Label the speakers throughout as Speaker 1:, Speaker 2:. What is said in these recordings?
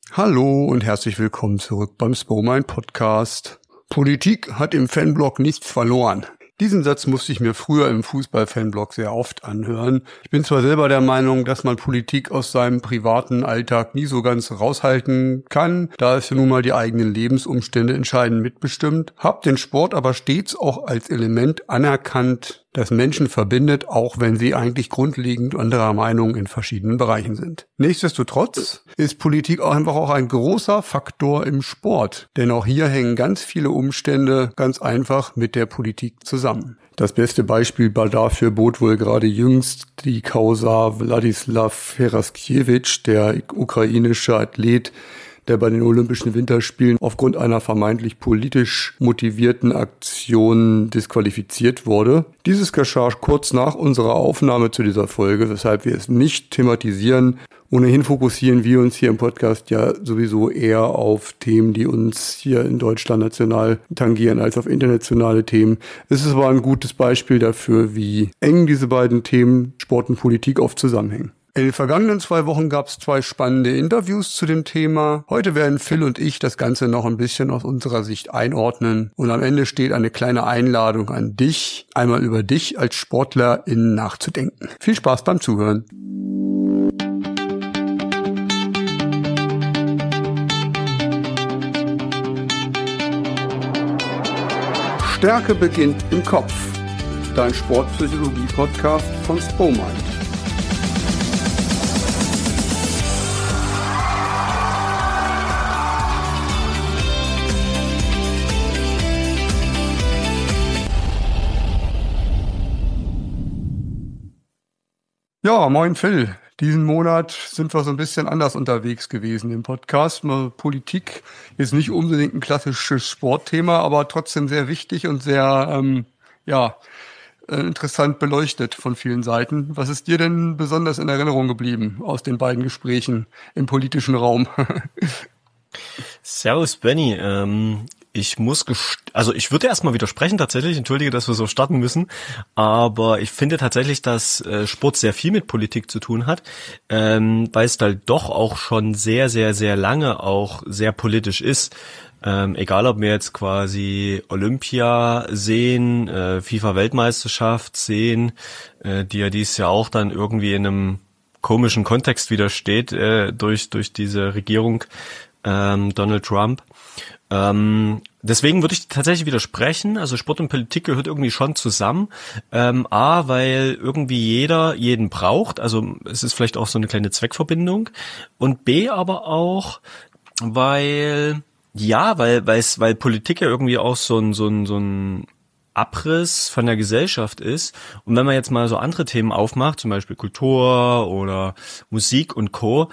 Speaker 1: Hallo und herzlich willkommen zurück beim Spomine Podcast. Politik hat im Fanblog nichts verloren. Diesen Satz musste ich mir früher im Fußball-Fanblog sehr oft anhören. Ich bin zwar selber der Meinung, dass man Politik aus seinem privaten Alltag nie so ganz raushalten kann, da es ja nun mal die eigenen Lebensumstände entscheidend mitbestimmt, hab den Sport aber stets auch als Element anerkannt, das Menschen verbindet, auch wenn sie eigentlich grundlegend anderer Meinung in verschiedenen Bereichen sind. Nichtsdestotrotz ist Politik auch einfach auch ein großer Faktor im Sport, denn auch hier hängen ganz viele Umstände ganz einfach mit der Politik zusammen. Das beste Beispiel dafür bot wohl gerade jüngst die Causa Wladislaw Heraskiewicz, der ukrainische Athlet, der bei den Olympischen Winterspielen aufgrund einer vermeintlich politisch motivierten Aktion disqualifiziert wurde. Dieses geschah kurz nach unserer Aufnahme zu dieser Folge, weshalb wir es nicht thematisieren. Ohnehin fokussieren wir uns hier im Podcast ja sowieso eher auf Themen, die uns hier in Deutschland national tangieren, als auf internationale Themen. Es ist aber ein gutes Beispiel dafür, wie eng diese beiden Themen, Sport und Politik, oft zusammenhängen. In den vergangenen 2 Wochen gab es 2 spannende Interviews zu dem Thema. Heute werden Phil und ich das Ganze noch ein bisschen aus unserer Sicht einordnen. Und am Ende steht eine kleine Einladung an dich, einmal über dich als Sportlerin nachzudenken. Viel Spaß beim Zuhören. Stärke beginnt im Kopf. Dein Sportpsychologie-Podcast von Spomine. Ja, moin Phil. Diesen Monat sind wir so ein bisschen anders unterwegs gewesen im Podcast. Politik ist nicht unbedingt ein klassisches Sportthema, aber trotzdem sehr wichtig und sehr interessant beleuchtet von vielen Seiten. Was ist dir denn besonders in Erinnerung geblieben aus den beiden Gesprächen im politischen Raum?
Speaker 2: Servus Benny. Ich würde erstmal widersprechen tatsächlich, entschuldige, dass wir so starten müssen, aber ich finde tatsächlich, dass Sport sehr viel mit Politik zu tun hat, weil es halt doch auch schon sehr, sehr, sehr lange auch sehr politisch ist. Egal, ob wir jetzt quasi Olympia sehen, FIFA-Weltmeisterschaft sehen, die ja dieses Jahr auch dann irgendwie in einem komischen Kontext wieder steht, durch diese Regierung Donald Trump. Deswegen würde ich tatsächlich widersprechen. Also Sport und Politik gehört irgendwie schon zusammen. A, weil irgendwie jeder jeden braucht. Also es ist vielleicht auch so eine kleine Zweckverbindung. Und B, aber auch, weil Politik ja irgendwie auch so ein Abriss von der Gesellschaft ist. Und wenn man jetzt mal so andere Themen aufmacht, zum Beispiel Kultur oder Musik und Co.,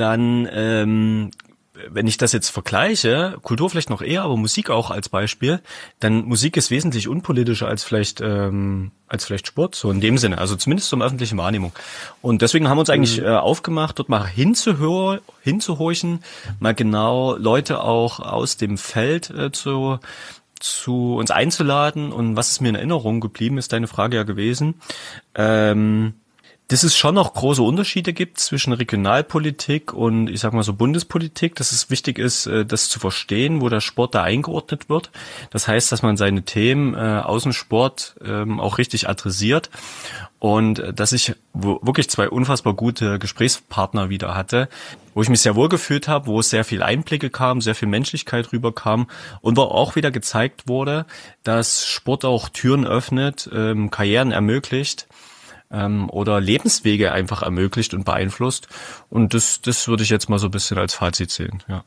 Speaker 2: dann wenn ich das jetzt vergleiche, Kultur vielleicht noch eher, aber Musik auch als Beispiel, dann Musik ist wesentlich unpolitischer als vielleicht Sport, so in dem Sinne, also zumindest zur öffentlichen Wahrnehmung. Und deswegen haben wir uns eigentlich aufgemacht, dort mal hinzuhorchen, mal genau Leute auch aus dem Feld zu uns einzuladen. Und was ist mir in Erinnerung geblieben, ist deine Frage ja gewesen. Dass es schon noch große Unterschiede gibt zwischen Regionalpolitik und, ich sag mal so, Bundespolitik, dass es wichtig ist, das zu verstehen, wo der Sport da eingeordnet wird. Das heißt, dass man seine Themen aus dem Sport auch richtig adressiert und dass ich wirklich 2 unfassbar gute Gesprächspartner wieder hatte, wo ich mich sehr wohl gefühlt habe, wo es sehr viel Einblicke kam, sehr viel Menschlichkeit rüberkam und wo auch wieder gezeigt wurde, dass Sport auch Türen öffnet, Karrieren ermöglicht, oder Lebenswege einfach ermöglicht und beeinflusst. Und das würde ich jetzt mal so ein bisschen als Fazit sehen, ja.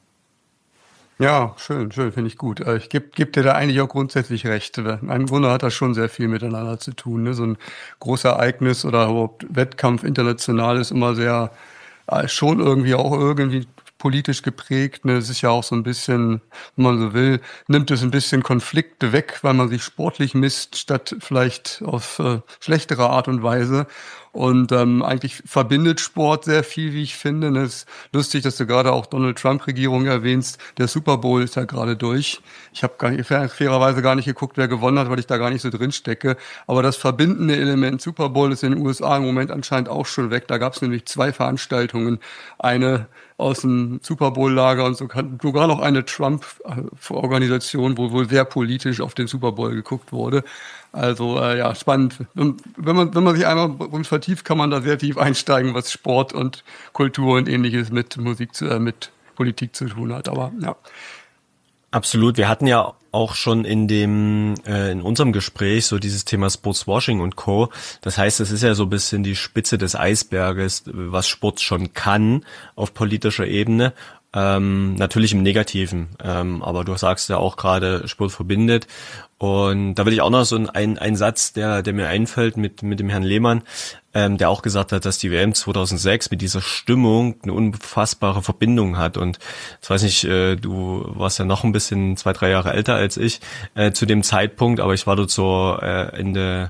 Speaker 1: Ja, schön, finde ich gut. Ich geb dir da eigentlich auch grundsätzlich recht. Im Grunde hat das schon sehr viel miteinander zu tun. Ne? So ein großes Ereignis oder überhaupt Wettkampf international ist immer sehr, schon irgendwie politisch geprägt. Ne? Es ist ja auch so ein bisschen, wenn man so will, nimmt es ein bisschen Konflikte weg, weil man sich sportlich misst, statt vielleicht auf schlechtere Art und Weise. Und eigentlich verbindet Sport sehr viel, wie ich finde. Und es ist lustig, dass du gerade auch Donald Trump-Regierung erwähnst. Der Super Bowl ist ja gerade durch. Ich habe fairerweise gar nicht geguckt, wer gewonnen hat, weil ich da gar nicht so drin stecke. Aber das verbindende Element Super Bowl ist in den USA im Moment anscheinend auch schon weg. Da gab es nämlich 2 Veranstaltungen. Eine aus dem Super Bowl-Lager und so, sogar noch eine Trump-Organisation, wo wohl sehr politisch auf den Super Bowl geguckt wurde. Also ja, spannend. Wenn man sich einmal vertieft, kann man da sehr tief einsteigen, was Sport und Kultur und Ähnliches mit mit Politik zu tun hat. Aber ja.
Speaker 2: Absolut. Wir hatten ja auch schon in unserem Gespräch so dieses Thema Sportswashing und Co. Das heißt, es ist ja so ein bisschen die Spitze des Eisberges, was Sport schon kann auf politischer Ebene. Natürlich im Negativen. Aber du sagst ja auch gerade, Sport verbindet. Und da will ich auch noch so einen Satz, der mir einfällt mit dem Herrn Lehmann, der auch gesagt hat, dass die WM 2006 mit dieser Stimmung eine unfassbare Verbindung hat. Und jetzt weiß nicht, du warst ja noch ein bisschen 2-3 Jahre älter als ich zu dem Zeitpunkt, aber ich war dort so Ende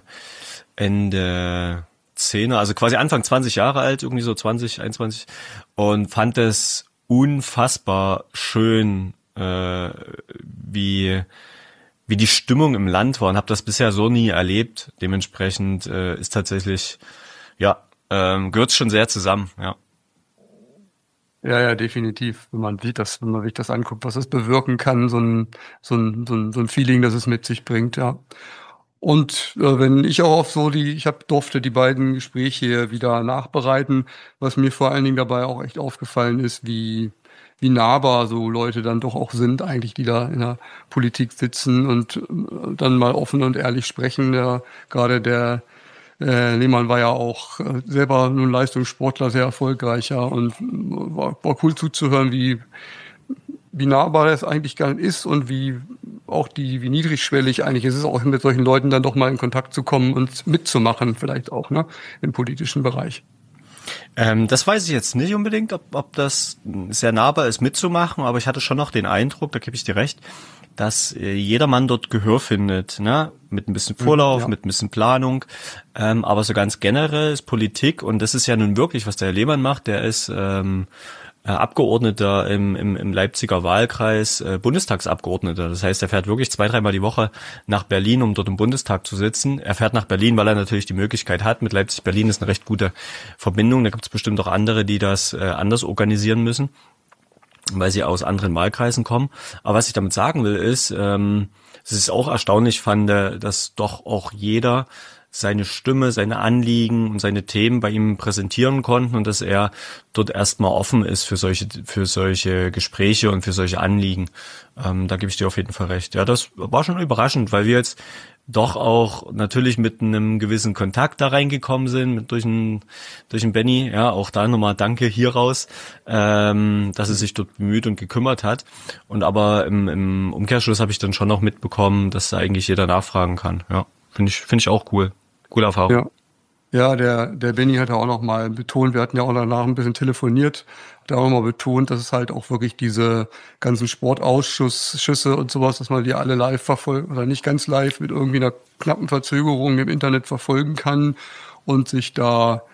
Speaker 2: 10er, also quasi Anfang 20 Jahre alt, irgendwie so 20, 21 und fand es unfassbar schön, wie die Stimmung im Land war und habe das bisher so nie erlebt. Dementsprechend ist tatsächlich, gehört schon sehr zusammen, ja.
Speaker 1: Ja, definitiv. Wenn man sich das anguckt, was es bewirken kann, so ein Feeling, das es mit sich bringt, ja. Und wenn ich auch durfte die beiden Gespräche hier wieder nachbereiten, was mir vor allen Dingen dabei auch echt aufgefallen ist, wie nahbar so Leute dann doch auch sind, eigentlich, die da in der Politik sitzen und dann mal offen und ehrlich sprechen. Ja, gerade der Lehmann war ja auch selber nun Leistungssportler, sehr erfolgreicher und war cool zuzuhören, wie nahbar das eigentlich gar nicht ist und wie niedrigschwellig eigentlich ist es auch mit solchen Leuten dann doch mal in Kontakt zu kommen und mitzumachen, vielleicht auch, ne, im politischen Bereich.
Speaker 2: Das weiß ich jetzt nicht unbedingt, ob das sehr nahbar ist mitzumachen, aber ich hatte schon noch den Eindruck, da gebe ich dir recht, dass jedermann dort Gehör findet, ne? Mit ein bisschen Vorlauf, mit ein bisschen Planung, aber so ganz generell ist Politik, und das ist ja nun wirklich, was der Herr Lehmann macht, der ist Abgeordneter im Leipziger Wahlkreis, Bundestagsabgeordneter. Das heißt, er fährt wirklich 2-3 Mal die Woche nach Berlin, um dort im Bundestag zu sitzen. Er fährt nach Berlin, weil er natürlich die Möglichkeit hat. Mit Leipzig-Berlin ist eine recht gute Verbindung. Da gibt es bestimmt auch andere, die das anders organisieren müssen, weil sie aus anderen Wahlkreisen kommen. Aber was ich damit sagen will, ist, es ist auch erstaunlich fand, dass doch auch jeder seine Stimme, seine Anliegen und seine Themen bei ihm präsentieren konnten und dass er dort erstmal offen ist für solche Gespräche und für solche Anliegen. Da gebe ich dir auf jeden Fall recht. Ja, das war schon überraschend, weil wir jetzt doch auch natürlich mit einem gewissen Kontakt da reingekommen sind, durch den Benny. Ja, auch da nochmal Danke hier raus, dass er sich dort bemüht und gekümmert hat. Und aber im Umkehrschluss habe ich dann schon noch mitbekommen, dass da eigentlich jeder nachfragen kann. Ja, finde ich auch cool. Coole Erfahrung.
Speaker 1: Ja, der Benny hat ja auch noch mal betont, wir hatten ja auch danach ein bisschen telefoniert, hat auch noch mal betont, dass es halt auch wirklich diese ganzen Sportausschüsse und sowas, dass man die alle live verfolgt oder nicht ganz live mit irgendwie einer knappen Verzögerung im Internet verfolgen kann und sich da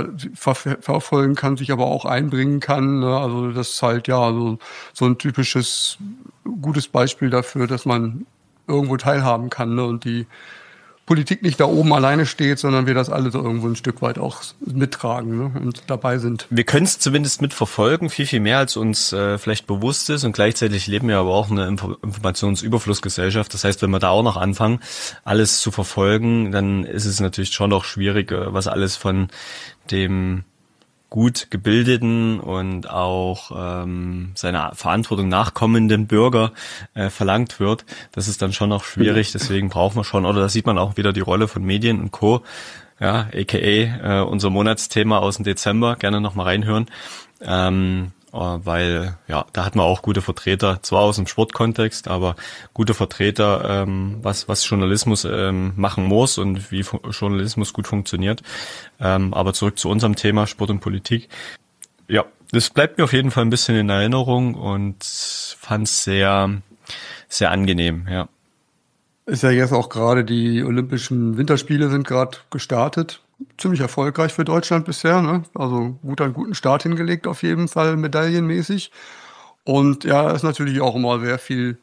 Speaker 1: verfolgen kann, sich aber auch einbringen kann. Ne? Also das ist halt so ein typisches gutes Beispiel dafür, dass man irgendwo teilhaben kann, ne? Und die Politik nicht da oben alleine steht, sondern wir das alle so irgendwo ein Stück weit auch mittragen, ne, und dabei sind.
Speaker 2: Wir können es zumindest mitverfolgen, viel mehr als uns vielleicht bewusst ist, und gleichzeitig leben wir aber auch eine Informationsüberflussgesellschaft. Das heißt, wenn wir da auch noch anfangen, alles zu verfolgen, dann ist es natürlich schon noch schwierig, was alles von dem gut gebildeten und auch seiner Verantwortung nachkommenden Bürger verlangt wird. Das ist dann schon noch schwierig, deswegen brauchen wir schon, oder da sieht man auch wieder die Rolle von Medien und Co., ja, aka unser Monatsthema aus dem Dezember, gerne noch mal reinhören, weil ja, da hat man auch gute Vertreter, zwar aus dem Sportkontext, aber gute Vertreter, was Journalismus machen muss und wie Journalismus gut funktioniert. Aber zurück zu unserem Thema Sport und Politik. Ja, das bleibt mir auf jeden Fall ein bisschen in Erinnerung und fand es sehr, sehr angenehm, ja.
Speaker 1: Ist ja jetzt auch gerade die Olympischen Winterspiele sind gerade gestartet. Ziemlich erfolgreich für Deutschland bisher, ne? Also einen guten Start hingelegt auf jeden Fall, medaillenmäßig. Und ja, ist natürlich auch immer sehr viel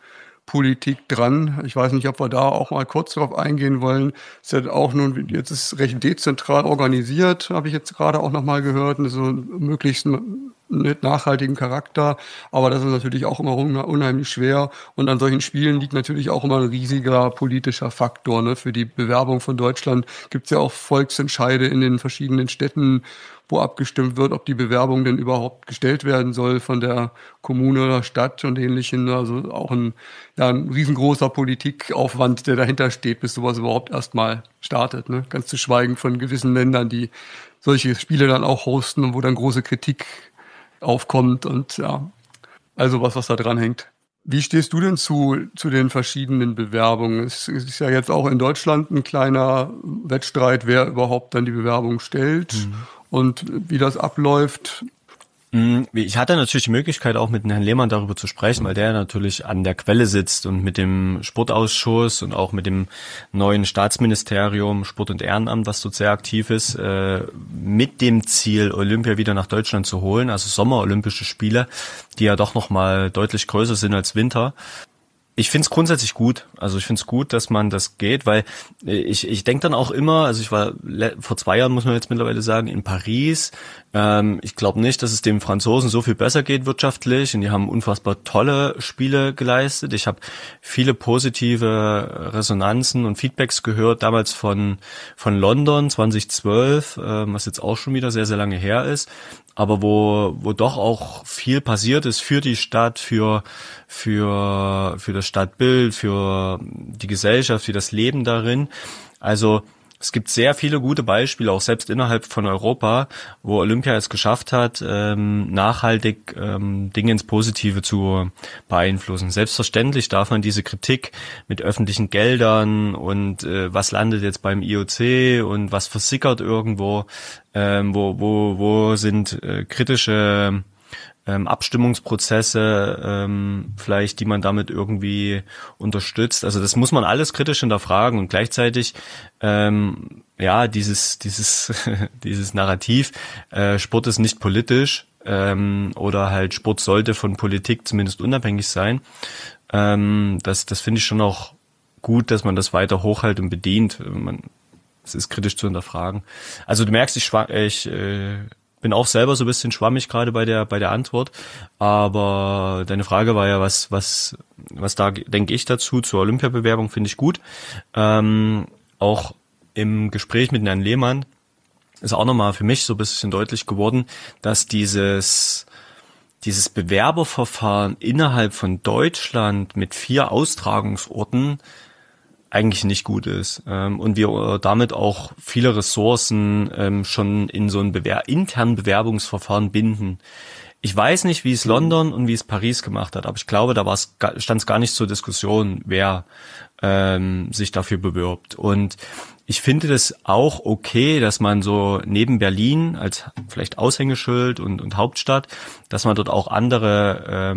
Speaker 1: Politik dran. Ich weiß nicht, ob wir da auch mal kurz drauf eingehen wollen. Es ist ja auch nun, jetzt ist es recht dezentral organisiert, habe ich jetzt gerade auch nochmal gehört, so möglichst mit nachhaltigem Charakter. Aber das ist natürlich auch immer unheimlich schwer. Und an solchen Spielen liegt natürlich auch immer ein riesiger politischer Faktor. Ne? Für die Bewerbung von Deutschland gibt es ja auch Volksentscheide in den verschiedenen Städten, wo abgestimmt wird, ob die Bewerbung denn überhaupt gestellt werden soll von der Kommune oder Stadt und Ähnlichem. Also auch ein riesengroßer Politikaufwand, der dahinter steht, bis sowas überhaupt erstmal startet. Ne? Ganz zu schweigen von gewissen Ländern, die solche Spiele dann auch hosten und wo dann große Kritik aufkommt und ja, also was da dran hängt. Wie stehst du denn zu den verschiedenen Bewerbungen? Es ist ja jetzt auch in Deutschland ein kleiner Wettstreit, wer überhaupt dann die Bewerbung stellt und wie das abläuft.
Speaker 2: Ich hatte natürlich die Möglichkeit, auch mit Herrn Lehmann darüber zu sprechen, weil der natürlich an der Quelle sitzt und mit dem Sportausschuss und auch mit dem neuen Staatsministerium Sport und Ehrenamt, was dort sehr aktiv ist, mit dem Ziel, Olympia wieder nach Deutschland zu holen, also Sommerolympische Spiele, die ja doch nochmal deutlich größer sind als Winter. Ich finde es grundsätzlich gut. Also ich finde es gut, dass man das geht, weil ich denke dann auch immer, also ich war vor 2 Jahren, muss man jetzt mittlerweile sagen, in Paris. Ich glaube nicht, dass es den Franzosen so viel besser geht wirtschaftlich und die haben unfassbar tolle Spiele geleistet. Ich habe viele positive Resonanzen und Feedbacks gehört, damals von London 2012, was jetzt auch schon wieder sehr, sehr lange her ist. Aber wo doch auch viel passiert ist für die Stadt, für das Stadtbild, für die Gesellschaft, für das Leben darin. Also es gibt sehr viele gute Beispiele, auch selbst innerhalb von Europa, wo Olympia es geschafft hat, nachhaltig Dinge ins Positive zu beeinflussen. Selbstverständlich darf man diese Kritik mit öffentlichen Geldern und was landet jetzt beim IOC und was versickert irgendwo, wo sind kritische Abstimmungsprozesse vielleicht, die man damit irgendwie unterstützt. Also das muss man alles kritisch hinterfragen und gleichzeitig dieses dieses Narrativ, Sport ist nicht politisch oder halt Sport sollte von Politik zumindest unabhängig sein. Das finde ich schon auch gut, dass man das weiter hochhält und bedient. Es ist kritisch zu hinterfragen. Also du merkst, ich bin auch selber so ein bisschen schwammig gerade bei der Antwort, aber deine Frage war ja, was da denke ich dazu, zur Olympiabewerbung finde ich gut. Auch im Gespräch mit Herrn Lehmann ist auch nochmal für mich so ein bisschen deutlich geworden, dass dieses Bewerberverfahren innerhalb von Deutschland mit 4 Austragungsorten eigentlich nicht gut ist und wir damit auch viele Ressourcen schon in so ein internen Bewerbungsverfahren binden. Ich weiß nicht, wie es London und wie es Paris gemacht hat, aber ich glaube, da stand es gar nicht zur Diskussion, wer sich dafür bewirbt. Und ich finde das auch okay, dass man so neben Berlin als vielleicht Aushängeschild und Hauptstadt, dass man dort auch andere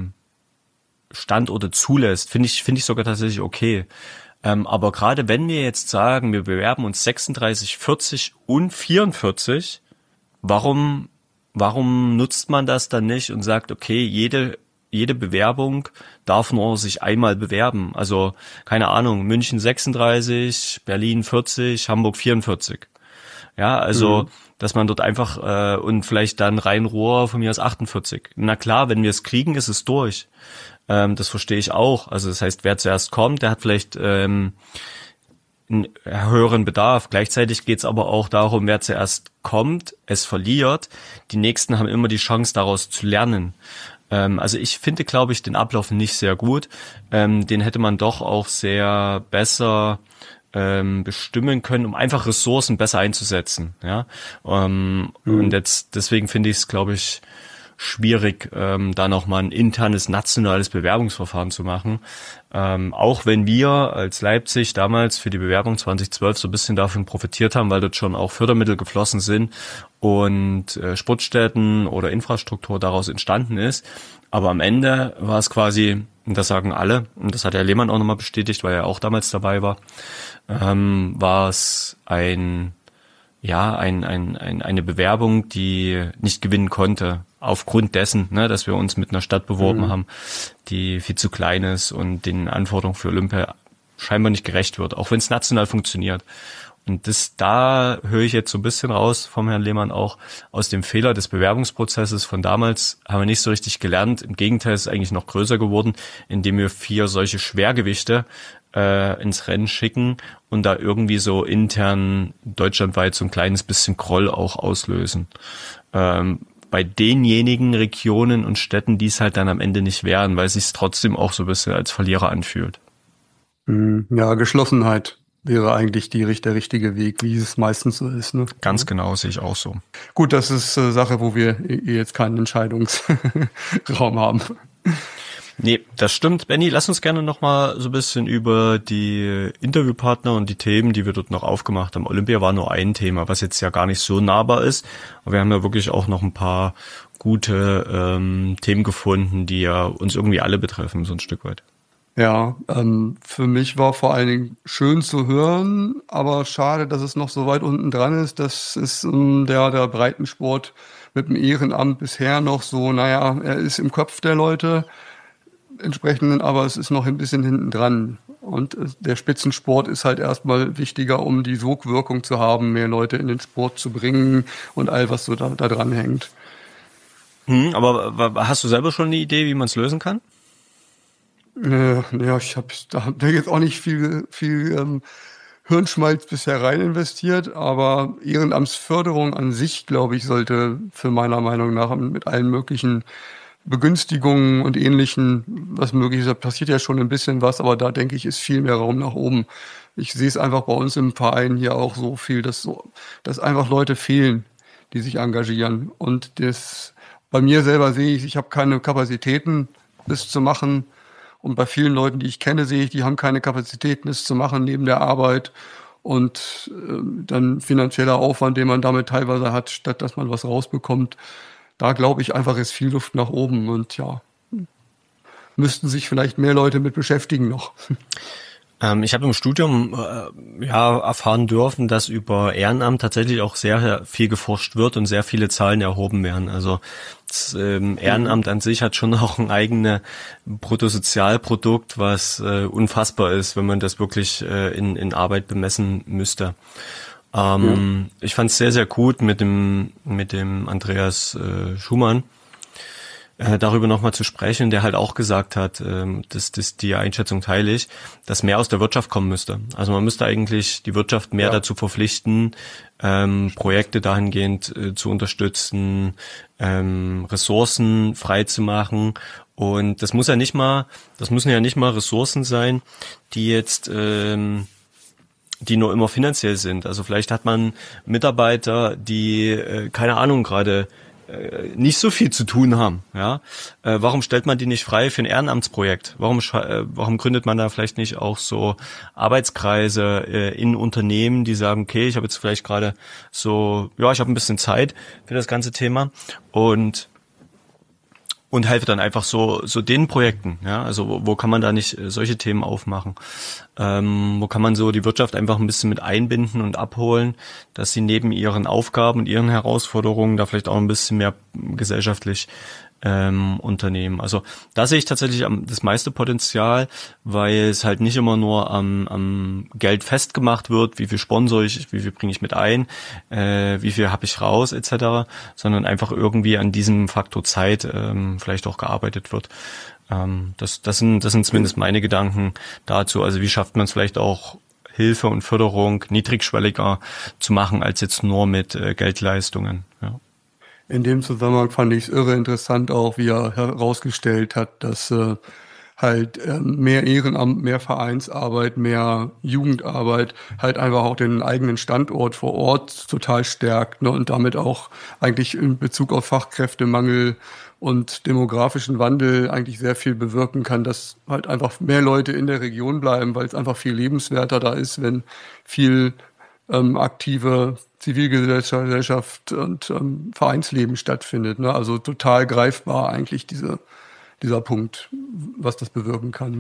Speaker 2: Standorte zulässt. Finde ich sogar tatsächlich okay. Aber gerade wenn wir jetzt sagen, wir bewerben uns 36, 40 und 44, warum nutzt man das dann nicht und sagt, okay, jede Bewerbung darf nur sich einmal bewerben? Also, keine Ahnung, München 36, Berlin 40, Hamburg 44. Ja, also, dass man dort einfach, und vielleicht dann Rhein-Ruhr von mir aus 48. Na klar, wenn wir es kriegen, ist es durch. Das verstehe ich auch. Also das heißt, wer zuerst kommt, der hat vielleicht einen höheren Bedarf. Gleichzeitig geht es aber auch darum, wer zuerst kommt, es verliert. Die Nächsten haben immer die Chance, daraus zu lernen. Also ich finde, glaube ich, den Ablauf nicht sehr gut. Den hätte man doch auch sehr besser bestimmen können, um einfach Ressourcen besser einzusetzen. Ja, und jetzt deswegen finde ich es, glaube ich, schwierig, da nochmal ein internes nationales Bewerbungsverfahren zu machen. Auch wenn wir als Leipzig damals für die Bewerbung 2012 so ein bisschen davon profitiert haben, weil dort schon auch Fördermittel geflossen sind und Sportstätten oder Infrastruktur daraus entstanden ist. Aber am Ende war es quasi, und das sagen alle, und das hat Herr Lehmann auch nochmal bestätigt, weil er auch damals dabei war, war es eine Bewerbung, die nicht gewinnen konnte. aufgrund dessen, ne, dass wir uns mit einer Stadt beworben haben, die viel zu klein ist und den Anforderungen für Olympia scheinbar nicht gerecht wird, auch wenn es national funktioniert. Und da höre ich jetzt so ein bisschen raus vom Herrn Lehmann auch, aus dem Fehler des Bewerbungsprozesses von damals haben wir nicht so richtig gelernt. Im Gegenteil, es ist eigentlich noch größer geworden, indem wir 4 solche Schwergewichte ins Rennen schicken und da irgendwie so intern deutschlandweit so ein kleines bisschen Groll auch auslösen. Bei denjenigen Regionen und Städten, die es halt dann am Ende nicht wären, weil es sich trotzdem auch so ein bisschen als Verlierer anfühlt.
Speaker 1: Ja, Geschlossenheit wäre eigentlich der richtige Weg, wie es meistens so ist. Ne?
Speaker 2: Ganz genau, sehe ich auch so.
Speaker 1: Gut, das ist Sache, wo wir jetzt keinen Entscheidungsraum haben.
Speaker 2: Nee, das stimmt. Benni, lass uns gerne noch mal so ein bisschen über die Interviewpartner und die Themen, die wir dort noch aufgemacht haben. Olympia war nur ein Thema, was jetzt ja gar nicht so nahbar ist. Aber wir haben ja wirklich auch noch ein paar gute Themen gefunden, die ja uns irgendwie alle betreffen, so ein Stück weit.
Speaker 1: Ja, für mich war vor allen Dingen schön zu hören, aber schade, dass es noch so weit unten dran ist. Das ist der Breitensport mit dem Ehrenamt bisher noch so, naja, er ist im Kopf der Leute entsprechend, aber es ist noch ein bisschen hinten dran. Und der Spitzensport ist halt erstmal wichtiger, um die Sogwirkung zu haben, mehr Leute in den Sport zu bringen und all, was so da dran hängt.
Speaker 2: Aber hast du selber schon eine Idee, wie man es lösen kann?
Speaker 1: Ja, ich habe da jetzt auch nicht viel Hirnschmalz bisher rein investiert, aber Ehrenamtsförderung an sich, glaube ich, sollte für meiner Meinung nach mit allen möglichen Begünstigungen und Ähnlichen, was möglich ist, da passiert ja schon ein bisschen was, aber da denke ich, ist viel mehr Raum nach oben. Ich sehe es einfach bei uns im Verein hier auch so viel, dass einfach Leute fehlen, die sich engagieren. Und bei mir selber sehe ich habe keine Kapazitäten, das zu machen. Und bei vielen Leuten, die ich kenne, sehe ich, die haben keine Kapazitäten, das zu machen neben der Arbeit. Und dann finanzieller Aufwand, den man damit teilweise hat, statt dass man was rausbekommt. Da glaube ich einfach, ist viel Luft nach oben. Und ja, müssten sich vielleicht mehr Leute mit beschäftigen noch.
Speaker 2: Ich habe im Studium erfahren dürfen, dass über Ehrenamt tatsächlich auch sehr viel geforscht wird und sehr viele Zahlen erhoben werden. Also das Ehrenamt an sich hat schon auch ein eigenes Bruttosozialprodukt, was unfassbar ist, wenn man das wirklich in Arbeit bemessen müsste. Ich fand es sehr, sehr gut mit dem Andreas Schumann darüber nochmal zu sprechen, der halt auch gesagt hat, dass die Einschätzung teile ich, dass mehr aus der Wirtschaft kommen müsste. Also man müsste eigentlich die Wirtschaft mehr dazu verpflichten, Projekte dahingehend zu unterstützen, Ressourcen frei zu machen. Und das müssen ja nicht mal Ressourcen sein, die jetzt die nur immer finanziell sind. Also vielleicht hat man Mitarbeiter, die keine Ahnung gerade nicht so viel zu tun haben, ja. Warum stellt man die nicht frei für ein Ehrenamtsprojekt? Warum gründet man da vielleicht nicht auch so Arbeitskreise in Unternehmen, die sagen, okay, ich habe jetzt vielleicht gerade so, ja, ich habe ein bisschen Zeit für das ganze Thema und helfe dann einfach so den Projekten, ja, also wo kann man da nicht solche Themen aufmachen? Wo kann man so die Wirtschaft einfach ein bisschen mit einbinden und abholen, dass sie neben ihren Aufgaben und ihren Herausforderungen da vielleicht auch ein bisschen mehr gesellschaftlich unternehmen. Also da sehe ich tatsächlich das meiste Potenzial, weil es halt nicht immer nur am Geld festgemacht wird, wie viel sponsor ich, wie viel bringe ich mit ein, wie viel habe ich raus etc., sondern einfach irgendwie an diesem Faktor Zeit vielleicht auch gearbeitet wird. Das sind zumindest meine Gedanken dazu. Also wie schafft man es vielleicht auch, Hilfe und Förderung niedrigschwelliger zu machen als jetzt nur mit Geldleistungen. Ja.
Speaker 1: In dem Zusammenhang fand ich es irre interessant auch, wie er herausgestellt hat, dass mehr Ehrenamt, mehr Vereinsarbeit, mehr Jugendarbeit halt einfach auch den eigenen Standort vor Ort total stärkt, ne, und damit auch eigentlich in Bezug auf Fachkräftemangel und demografischen Wandel eigentlich sehr viel bewirken kann, dass halt einfach mehr Leute in der Region bleiben, weil es einfach viel lebenswerter da ist, wenn viel aktive Zivilgesellschaft und Vereinsleben stattfindet. Ne? Also total greifbar eigentlich dieser Punkt, was das bewirken kann. Ne?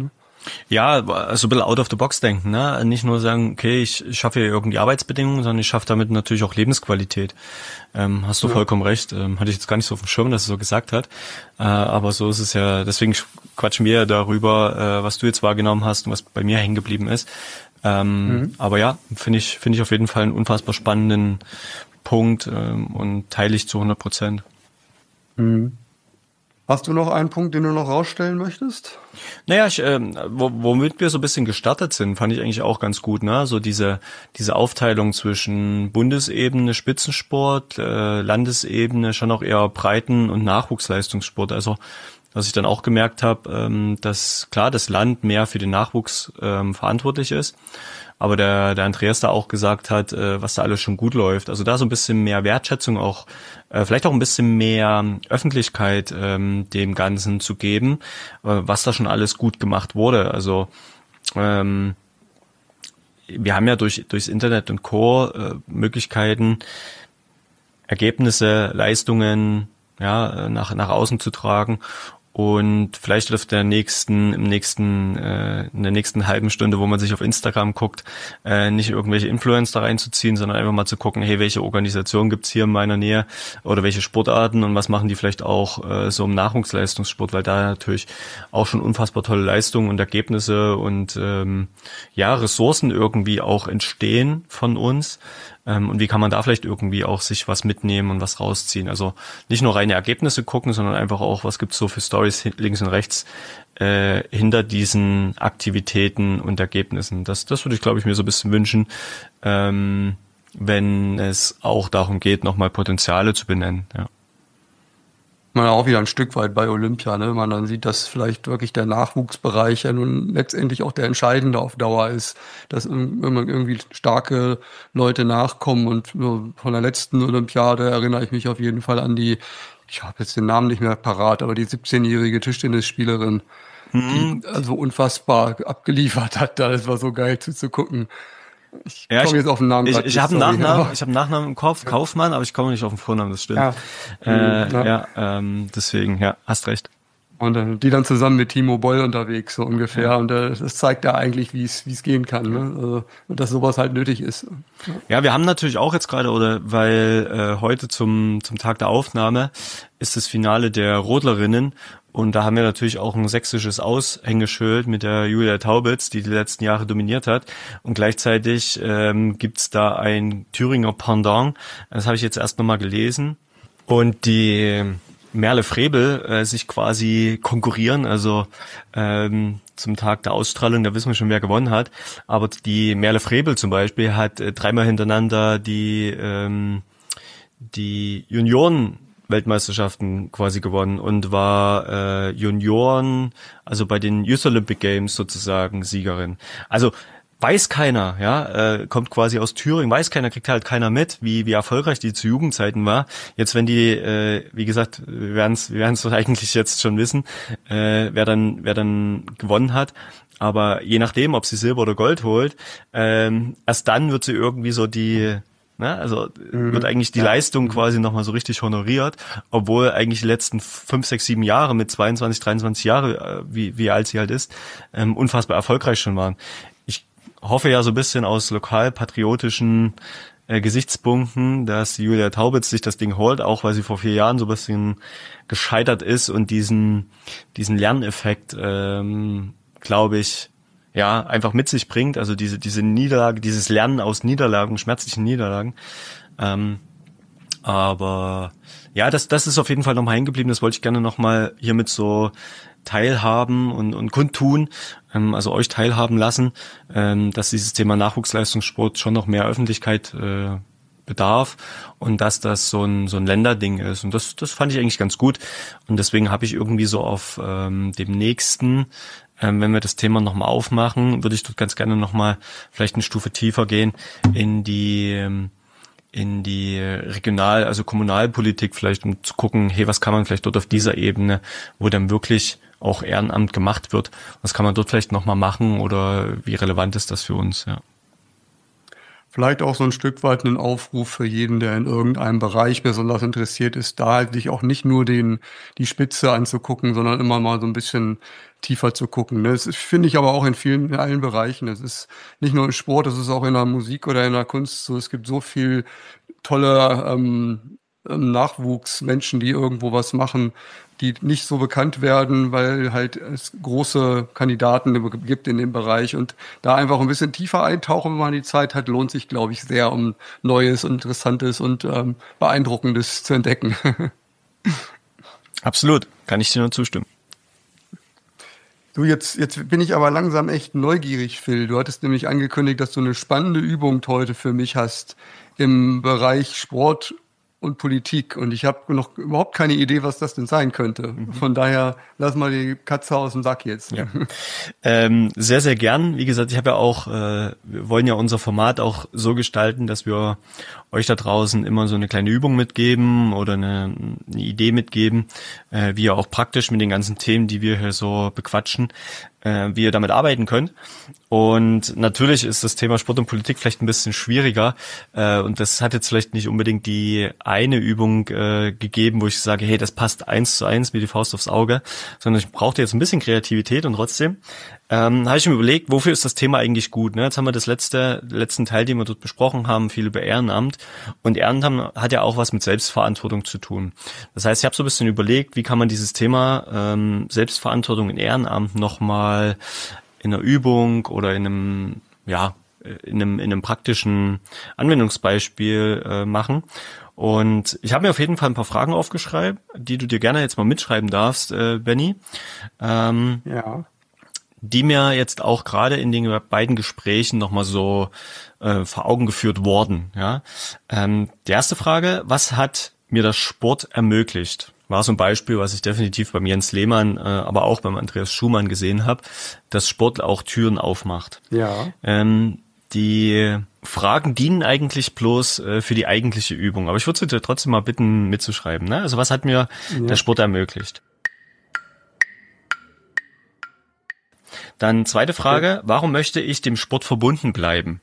Speaker 2: Ja, also ein bisschen out of the box denken, ne? Nicht nur sagen, okay, ich schaffe hier irgendwie Arbeitsbedingungen, sondern ich schaffe damit natürlich auch Lebensqualität. Hast du vollkommen recht. Hatte ich jetzt gar nicht so auf dem Schirm, dass er so gesagt hat. Aber so ist es ja, deswegen quatschen wir ja darüber, was du jetzt wahrgenommen hast und was bei mir hängen geblieben ist. Aber ja, finde ich auf jeden Fall einen unfassbar spannenden Punkt und teile ich zu 100%.
Speaker 1: Hast du noch einen Punkt, den du noch rausstellen möchtest?
Speaker 2: Naja, womit wir so ein bisschen gestartet sind, fand ich eigentlich auch ganz gut, ne? So diese Aufteilung zwischen Bundesebene, Spitzensport, Landesebene, schon auch eher Breiten- und Nachwuchsleistungssport. Also, was ich dann auch gemerkt habe, dass klar das Land mehr für den Nachwuchs verantwortlich ist, aber der Andreas da auch gesagt hat, was da alles schon gut läuft. Also da so ein bisschen mehr Wertschätzung auch, vielleicht auch ein bisschen mehr Öffentlichkeit dem Ganzen zu geben, was da schon alles gut gemacht wurde. Also wir haben ja durchs Internet und Co. Möglichkeiten, Ergebnisse, Leistungen nach außen zu tragen. Und vielleicht in der nächsten halben Stunde, wo man sich auf Instagram guckt, nicht irgendwelche Influencer reinzuziehen, sondern einfach mal zu gucken, hey, welche Organisation gibt's hier in meiner Nähe oder welche Sportarten und was machen die vielleicht auch so im Nachwuchsleistungssport, weil da natürlich auch schon unfassbar tolle Leistungen und Ergebnisse und Ressourcen irgendwie auch entstehen von uns. Und wie kann man da vielleicht irgendwie auch sich was mitnehmen und was rausziehen? Also nicht nur reine Ergebnisse gucken, sondern einfach auch, was gibt's so für Stories links und rechts hinter diesen Aktivitäten und Ergebnissen. Das würde ich, glaube ich, mir so ein bisschen wünschen, wenn es auch darum geht, nochmal Potenziale zu benennen. Ja.
Speaker 1: Man auch wieder ein Stück weit bei Olympia, ne? Man dann sieht, dass vielleicht wirklich der Nachwuchsbereich ja nun letztendlich auch der entscheidende auf Dauer ist, dass irgendwie starke Leute nachkommen und von der letzten Olympiade erinnere ich mich auf jeden Fall an ich habe jetzt den Namen nicht mehr parat, aber die 17-jährige Tischtennisspielerin, die also unfassbar abgeliefert hat, das war so geil zu gucken. Ich komme jetzt auf den Namen.
Speaker 2: Ich habe einen Nachnamen im Kopf, Kaufmann, aber ich komme nicht auf den Vornamen, das stimmt. Deswegen, ja, hast recht.
Speaker 1: Und die dann zusammen mit Timo Boll unterwegs, so ungefähr. Ja. Und das zeigt ja eigentlich, wie es gehen kann, ne? Also, und dass sowas halt nötig ist.
Speaker 2: Ja, wir haben natürlich auch jetzt gerade, weil heute zum Tag der Aufnahme ist das Finale der Rodlerinnen. Und da haben wir natürlich auch ein sächsisches Aushängeschild mit der Julia Taubitz, die letzten Jahre dominiert hat. Und gleichzeitig gibt's da ein Thüringer Pendant. Das habe ich jetzt erst nochmal gelesen. Und die Merle Frebel sich quasi konkurrieren. Also zum Tag der Ausstrahlung, da wissen wir schon, wer gewonnen hat. Aber die Merle Frebel zum Beispiel hat dreimal hintereinander die Junioren-Weltmeisterschaften quasi gewonnen und war Junioren, also bei den Youth Olympic Games sozusagen Siegerin. Also weiß keiner, ja, kommt quasi aus Thüringen, weiß keiner, kriegt halt keiner mit, wie erfolgreich die zu Jugendzeiten war. Jetzt, wenn die, wie gesagt, wir werden es eigentlich jetzt schon wissen, wer dann gewonnen hat. Aber je nachdem, ob sie Silber oder Gold holt, erst dann wird sie irgendwie so wird eigentlich die Leistung quasi nochmal so richtig honoriert, obwohl eigentlich die letzten 5, 6, 7 Jahre mit 22, 23 Jahre, wie alt sie halt ist, unfassbar erfolgreich schon waren. Ich hoffe ja so ein bisschen aus lokalpatriotischen Gesichtspunkten, dass Julia Taubitz sich das Ding holt, auch weil sie vor 4 Jahren so ein bisschen gescheitert ist und diesen Lerneffekt, glaube ich, ja, einfach mit sich bringt, also diese Niederlage, dieses Lernen aus Niederlagen, schmerzlichen Niederlagen. Aber ja, das ist auf jeden Fall nochmal hängen geblieben, das wollte ich gerne nochmal hiermit so teilhaben und kundtun, also euch teilhaben lassen, dass dieses Thema Nachwuchsleistungssport schon noch mehr Öffentlichkeit bedarf und dass das so ein Länderding ist. Und das fand ich eigentlich ganz gut. Und deswegen habe ich irgendwie so auf dem nächsten, wenn wir das Thema nochmal aufmachen, würde ich dort ganz gerne nochmal vielleicht eine Stufe tiefer gehen in die Regional-, also Kommunalpolitik vielleicht, um zu gucken, hey, was kann man vielleicht dort auf dieser Ebene, wo dann wirklich auch Ehrenamt gemacht wird, was kann man dort vielleicht nochmal machen oder wie relevant ist das für uns, ja.
Speaker 1: Vielleicht auch so ein Stück weit einen Aufruf für jeden, der in irgendeinem Bereich besonders interessiert ist, da halt sich auch nicht nur die Spitze anzugucken, sondern immer mal so ein bisschen tiefer zu gucken. Das finde ich aber auch in allen Bereichen. Es ist nicht nur im Sport, das ist auch in der Musik oder in der Kunst so. Es gibt so viel tolle Nachwuchsmenschen, die irgendwo was machen, die nicht so bekannt werden, weil halt es große Kandidaten gibt in dem Bereich. Und da einfach ein bisschen tiefer eintauchen, wenn man die Zeit hat, lohnt sich, glaube ich, sehr, um Neues und Interessantes und Beeindruckendes zu entdecken.
Speaker 2: Absolut, kann ich dir nur zustimmen.
Speaker 1: Du, jetzt bin ich aber langsam echt neugierig, Phil. Du hattest nämlich angekündigt, dass du eine spannende Übung heute für mich hast im Bereich Sport und Politik. Und ich habe noch überhaupt keine Idee, was das denn sein könnte. Von daher lass mal die Katze aus dem Sack jetzt.
Speaker 2: Ja. Sehr, sehr gern. Wie gesagt, ich habe ja auch, wir wollen ja unser Format auch so gestalten, dass wir euch da draußen immer so eine kleine Übung mitgeben oder eine Idee mitgeben, wie ihr auch praktisch mit den ganzen Themen, die wir hier so bequatschen, wie ihr damit arbeiten könnt. Und natürlich ist das Thema Sport und Politik vielleicht ein bisschen schwieriger. Und das hat jetzt vielleicht nicht unbedingt die eine Übung gegeben, wo ich sage, hey, das passt 1:1 wie die Faust aufs Auge, sondern ich brauchte jetzt ein bisschen Kreativität und trotzdem habe ich mir überlegt, wofür ist das Thema eigentlich gut? Ne? Jetzt haben wir letzten Teil, den wir dort besprochen haben, viel über Ehrenamt. Und Ehrenamt hat ja auch was mit Selbstverantwortung zu tun. Das heißt, ich habe so ein bisschen überlegt, wie kann man dieses Thema Selbstverantwortung in Ehrenamt nochmal in einer Übung oder in einem praktischen Anwendungsbeispiel machen. Und ich habe mir auf jeden Fall ein paar Fragen aufgeschrieben, die du dir gerne jetzt mal mitschreiben darfst, Benny.
Speaker 1: Ja.
Speaker 2: Die mir jetzt auch gerade in den beiden Gesprächen nochmal so vor Augen geführt wurden. Ja? Die erste Frage, was hat mir das Sport ermöglicht? War so ein Beispiel, was ich definitiv beim Jens Lehmann, aber auch beim Andreas Schumann gesehen habe, dass Sport auch Türen aufmacht.
Speaker 1: Ja.
Speaker 2: Die Fragen dienen eigentlich bloß für die eigentliche Übung. Aber ich würde dir trotzdem mal bitten, mitzuschreiben. Ne? Also was hat mir der Sport ermöglicht? Dann zweite Frage, warum möchte ich dem Sport verbunden bleiben?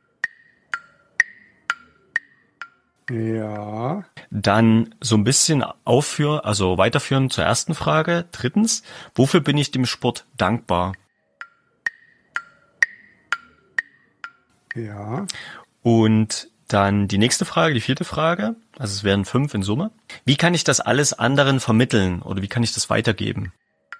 Speaker 1: Ja.
Speaker 2: Dann so ein bisschen weiterführen zur ersten Frage. Drittens, wofür bin ich dem Sport dankbar?
Speaker 1: Ja.
Speaker 2: Und dann die nächste Frage, die vierte Frage, also es wären 5 in Summe. Wie kann ich das alles anderen vermitteln oder wie kann ich das weitergeben?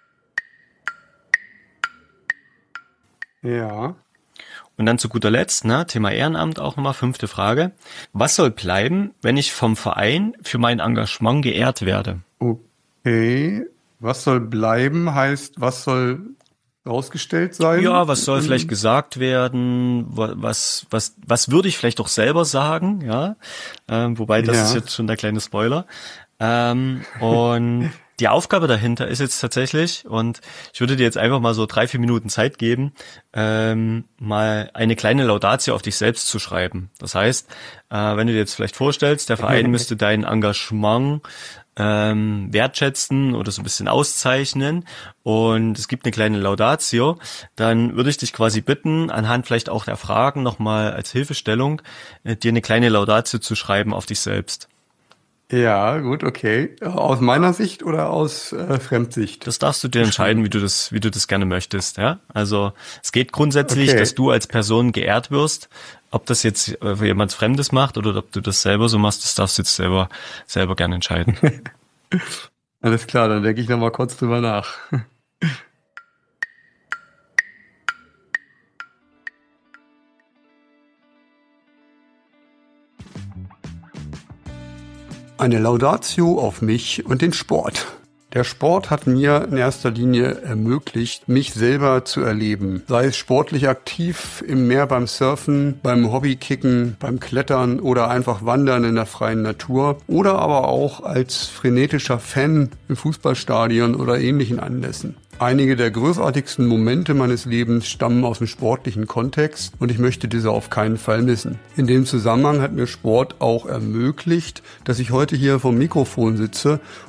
Speaker 1: Ja.
Speaker 2: Und dann zu guter Letzt, Thema Ehrenamt auch nochmal, 5. Frage. Was soll bleiben, wenn ich vom Verein für mein Engagement geehrt werde?
Speaker 1: Okay. Was soll bleiben heißt, was soll rausgestellt sein?
Speaker 2: Ja, was soll vielleicht gesagt werden? Was würde ich vielleicht auch selber sagen? Ja, wobei das ist jetzt schon der kleine Spoiler. Und die Aufgabe dahinter ist jetzt tatsächlich, und ich würde dir jetzt einfach mal so 3-4 Minuten Zeit geben, mal eine kleine Laudatio auf dich selbst zu schreiben. Das heißt, wenn du dir jetzt vielleicht vorstellst, der Verein müsste dein Engagement wertschätzen oder so ein bisschen auszeichnen und es gibt eine kleine Laudatio, dann würde ich dich quasi bitten, anhand vielleicht auch der Fragen nochmal als Hilfestellung, dir eine kleine Laudatio zu schreiben auf dich selbst.
Speaker 1: Ja, gut, okay. Aus meiner Sicht oder aus Fremdsicht?
Speaker 2: Das darfst du dir entscheiden, wie du das gerne möchtest, ja? Also, es geht grundsätzlich, dass du als Person geehrt wirst. Ob das jetzt für jemand Fremdes macht oder ob du das selber so machst, das darfst du jetzt selber gerne entscheiden.
Speaker 1: Alles klar, dann denke ich nochmal kurz drüber nach. Eine Laudatio auf mich und den Sport. Der Sport hat mir in erster Linie ermöglicht, mich selber zu erleben. Sei es sportlich aktiv im Meer beim Surfen, beim Hobbykicken, beim Klettern oder einfach Wandern in der freien Natur oder aber auch als frenetischer Fan im Fußballstadion oder ähnlichen Anlässen. Einige der großartigsten Momente meines Lebens stammen aus dem sportlichen Kontext und ich möchte diese auf keinen Fall missen. In dem Zusammenhang hat mir Sport auch ermöglicht, dass ich heute hier vom Mikrofon sitze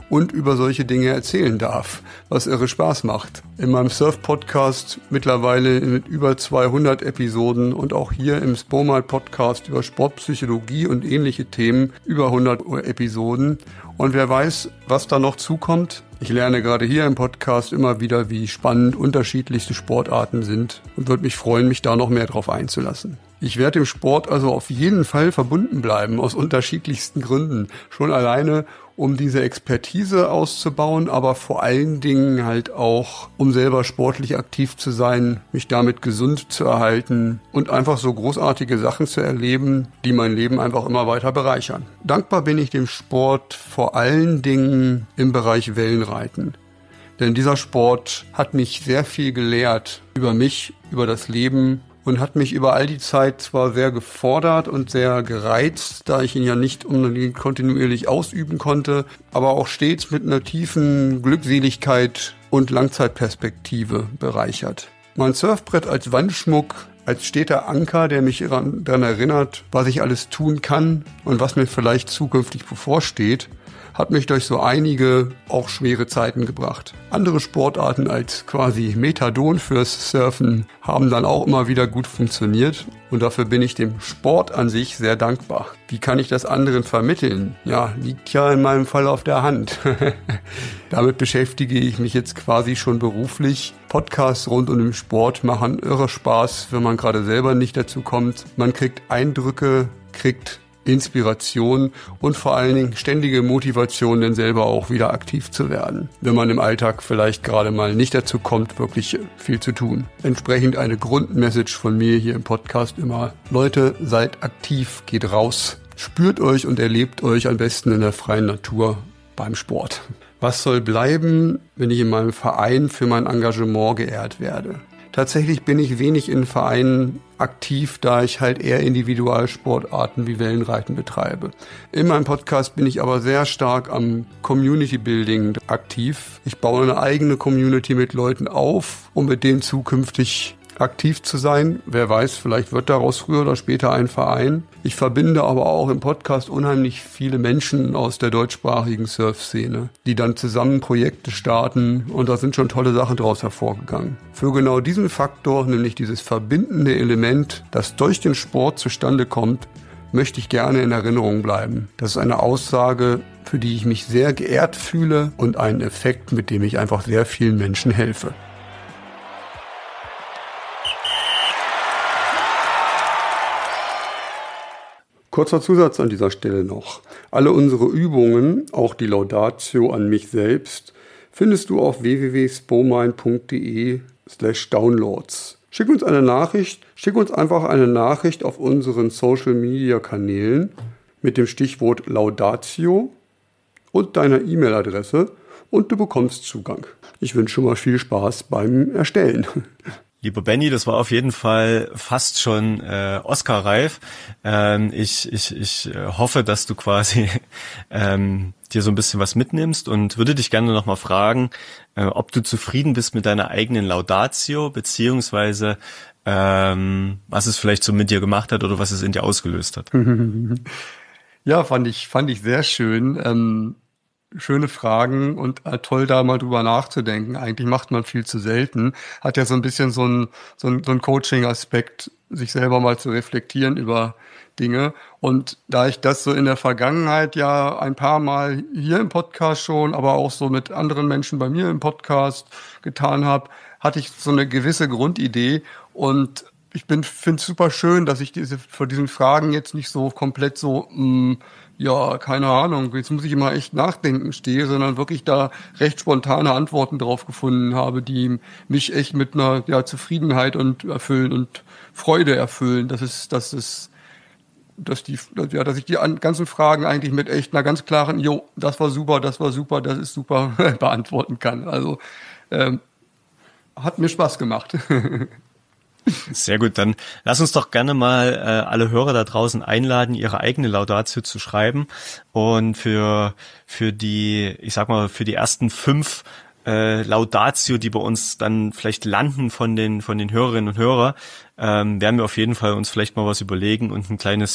Speaker 1: und über solche Dinge erzählen darf, was irre Spaß macht. In meinem Surf-Podcast mittlerweile mit über 200 Episoden und auch hier im Spomalt-Podcast über Sportpsychologie und ähnliche Themen über 100 Episoden. Und wer weiß, was da noch zukommt. Ich lerne gerade hier im Podcast immer wieder, wie spannend unterschiedlichste Sportarten sind und würde mich freuen, mich da noch mehr drauf einzulassen. Ich werde dem Sport also auf jeden Fall verbunden bleiben, aus unterschiedlichsten Gründen. Schon alleine, um diese Expertise auszubauen, aber vor allen Dingen halt auch, um selber sportlich aktiv zu sein, mich damit gesund zu erhalten und einfach so großartige Sachen zu erleben, die mein Leben einfach immer weiter bereichern. Dankbar bin ich dem Sport vor allen Dingen im Bereich Wellenreiten. Denn dieser Sport hat mich sehr viel gelehrt über mich, über das Leben und hat mich über all die Zeit zwar sehr gefordert und sehr gereizt, da ich ihn ja nicht unbedingt kontinuierlich ausüben konnte, aber auch stets mit einer tiefen Glückseligkeit und Langzeitperspektive bereichert. Mein Surfbrett als Wandschmuck, als steter Anker, der mich daran erinnert, was ich alles tun kann und was mir vielleicht zukünftig bevorsteht, hat mich durch so einige, auch schwere Zeiten gebracht. Andere Sportarten als quasi Methadon fürs Surfen haben dann auch immer wieder gut funktioniert und dafür bin ich dem Sport an sich sehr dankbar. Wie kann ich das anderen vermitteln? Ja, liegt ja in meinem Fall auf der Hand. Damit beschäftige ich mich jetzt quasi schon beruflich. Podcasts rund um den Sport machen irre Spaß, wenn man gerade selber nicht dazu kommt. Man kriegt Eindrücke, kriegt Inspiration und vor allen Dingen ständige Motivation, denn selber auch wieder aktiv zu werden, wenn man im Alltag vielleicht gerade mal nicht dazu kommt, wirklich viel zu tun. Entsprechend eine Grundmessage von mir hier im Podcast immer: Leute, seid aktiv, geht raus, spürt euch und erlebt euch am besten in der freien Natur beim Sport. Was soll bleiben, wenn ich in meinem Verein für mein Engagement geehrt werde? Tatsächlich bin ich wenig in Vereinen aktiv, da ich halt eher Individualsportarten wie Wellenreiten betreibe. In meinem Podcast bin ich aber sehr stark am Community Building aktiv. Ich baue eine eigene Community mit Leuten auf, um mit denen zukünftig aktiv zu sein. Wer weiß, vielleicht wird daraus früher oder später ein Verein. Ich verbinde aber auch im Podcast unheimlich viele Menschen aus der deutschsprachigen Surf-Szene, die dann zusammen Projekte starten und da sind schon tolle Sachen daraus hervorgegangen. Für genau diesen Faktor, nämlich dieses verbindende Element, das durch den Sport zustande kommt, möchte ich gerne in Erinnerung bleiben. Das ist eine Aussage, für die ich mich sehr geehrt fühle und einen Effekt, mit dem ich einfach sehr vielen Menschen helfe. Kurzer Zusatz an dieser Stelle noch. Alle unsere Übungen, auch die Laudatio an mich selbst, findest du auf www.spomine.de/downloads. Schick uns einfach eine Nachricht auf unseren Social-Media-Kanälen mit dem Stichwort Laudatio und deiner E-Mail-Adresse und du bekommst Zugang. Ich wünsche schon mal viel Spaß beim Erstellen.
Speaker 2: Lieber Benny, das war auf jeden Fall fast schon Oscar-reif. Ich hoffe, dass du quasi dir so ein bisschen was mitnimmst und würde dich gerne nochmal fragen, ob du zufrieden bist mit deiner eigenen Laudatio, beziehungsweise was es vielleicht so mit dir gemacht hat oder was es in dir ausgelöst hat.
Speaker 1: Ja, fand ich sehr schön. Schöne Fragen und toll, da mal drüber nachzudenken. Eigentlich macht man viel zu selten. Hat ja so ein bisschen so ein Coaching-Aspekt, sich selber mal zu reflektieren über Dinge. Und da ich das so in der Vergangenheit ja ein paar Mal hier im Podcast schon, aber auch so mit anderen Menschen bei mir im Podcast getan habe, hatte ich so eine gewisse Grundidee. Und ich finde es super schön, dass ich vor diesen Fragen jetzt nicht so komplett so ja, keine Ahnung, jetzt muss ich immer echt nachdenken stehe, sondern wirklich da recht spontane Antworten drauf gefunden habe, die mich echt mit einer Zufriedenheit und erfüllen und Freude erfüllen. Dass ich die ganzen Fragen eigentlich mit echt einer ganz klaren, das war super, das ist super beantworten kann. Also hat mir Spaß gemacht.
Speaker 2: Sehr gut, dann lass uns doch gerne mal alle Hörer da draußen einladen, ihre eigene Laudatio zu schreiben und für die ersten 5 Laudatio, die bei uns dann vielleicht landen von den Hörerinnen und Hörern, werden wir auf jeden Fall uns vielleicht mal was überlegen und einen kleinen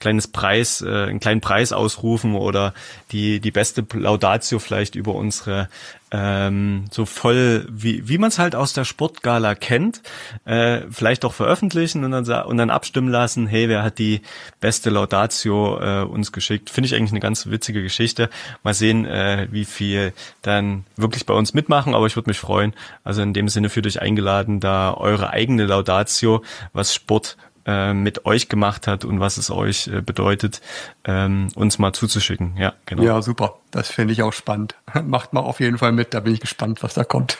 Speaker 2: Preis ausrufen oder die beste Laudatio vielleicht über unsere so voll, wie man es halt aus der Sportgala kennt, vielleicht auch veröffentlichen und dann abstimmen lassen, hey, wer hat die beste Laudatio uns geschickt. Finde ich eigentlich eine ganz witzige Geschichte. Mal sehen, wie viel dann wirklich bei uns mitmachen, aber ich würde mich freuen. Also in dem Sinne fühlt euch eingeladen, da eure eigene Laudatio, was Sport mit euch gemacht hat und was es euch bedeutet, uns mal zuzuschicken. Ja, genau.
Speaker 1: Ja, super. Das finde ich auch spannend. Macht mal auf jeden Fall mit. Da bin ich gespannt, was da kommt.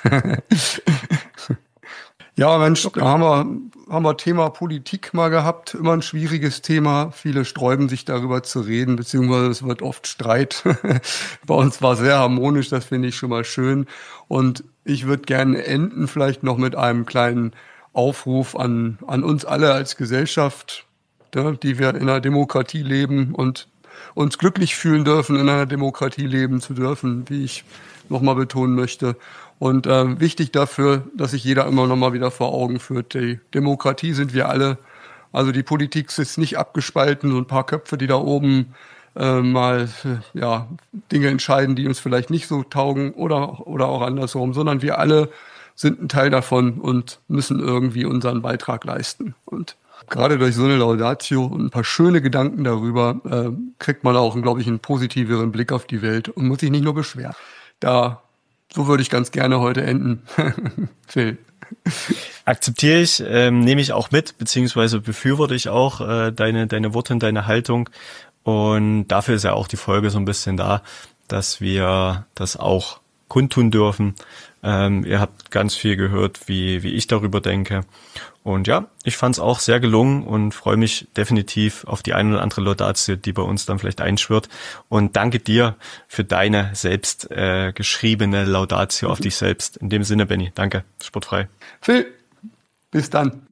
Speaker 1: Ja, Mensch, da haben wir Thema Politik mal gehabt. Immer ein schwieriges Thema. Viele sträuben sich darüber zu reden, beziehungsweise es wird oft Streit. Bei uns war es sehr harmonisch. Das finde ich schon mal schön. Und ich würde gerne enden vielleicht noch mit einem kleinen Aufruf an uns alle als Gesellschaft, die wir in einer Demokratie leben und uns glücklich fühlen dürfen, in einer Demokratie leben zu dürfen, wie ich nochmal betonen möchte. Und wichtig dafür, dass sich jeder immer nochmal wieder vor Augen führt, die Demokratie sind wir alle. Also die Politik ist nicht abgespalten, so ein paar Köpfe, die da oben mal Dinge entscheiden, die uns vielleicht nicht so taugen oder auch andersrum, sondern wir alle sind ein Teil davon und müssen irgendwie unseren Beitrag leisten. Und gerade durch so eine Laudatio und ein paar schöne Gedanken darüber kriegt man auch, glaube ich, einen positiveren Blick auf die Welt und muss sich nicht nur beschweren. So würde ich ganz gerne heute enden. Phil.
Speaker 2: Akzeptiere ich, nehme ich auch mit, beziehungsweise befürworte ich auch deine Worte und deine Haltung. Und dafür ist ja auch die Folge so ein bisschen da, dass wir das auch kundtun dürfen. Ihr habt ganz viel gehört, wie ich darüber denke. Und ja, ich fand es auch sehr gelungen und freue mich definitiv auf die eine oder andere Laudatio, die bei uns dann vielleicht einschwirrt. Und danke dir für deine selbst geschriebene Laudatio auf dich selbst. In dem Sinne, Benni, danke. Sportfrei.
Speaker 1: Phil, bis dann.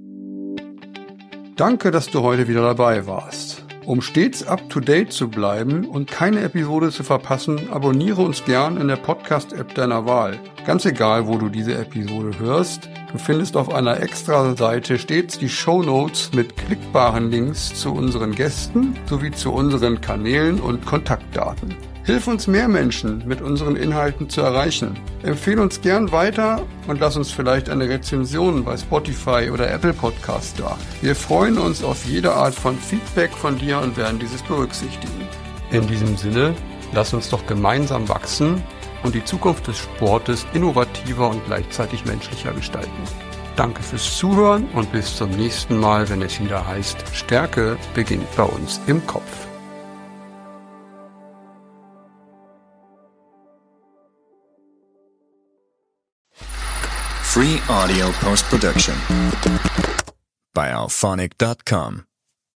Speaker 1: Danke, dass du heute wieder dabei warst. Um stets up-to-date zu bleiben und keine Episode zu verpassen, abonniere uns gern in der Podcast-App deiner Wahl. Ganz egal, wo du diese Episode hörst, du findest auf einer extra Seite stets die Shownotes mit klickbaren Links zu unseren Gästen sowie zu unseren Kanälen und Kontaktdaten. Hilf uns, mehr Menschen mit unseren Inhalten zu erreichen. Empfehle uns gern weiter und lass uns vielleicht eine Rezension bei Spotify oder Apple Podcasts da. Wir freuen uns auf jede Art von Feedback von dir und werden dieses berücksichtigen. In diesem Sinne, lass uns doch gemeinsam wachsen und die Zukunft des Sportes innovativer und gleichzeitig menschlicher gestalten. Danke fürs Zuhören und bis zum nächsten Mal, wenn es wieder heißt, Stärke beginnt bei uns im Kopf.
Speaker 3: Free audio post-production by alphonic.com.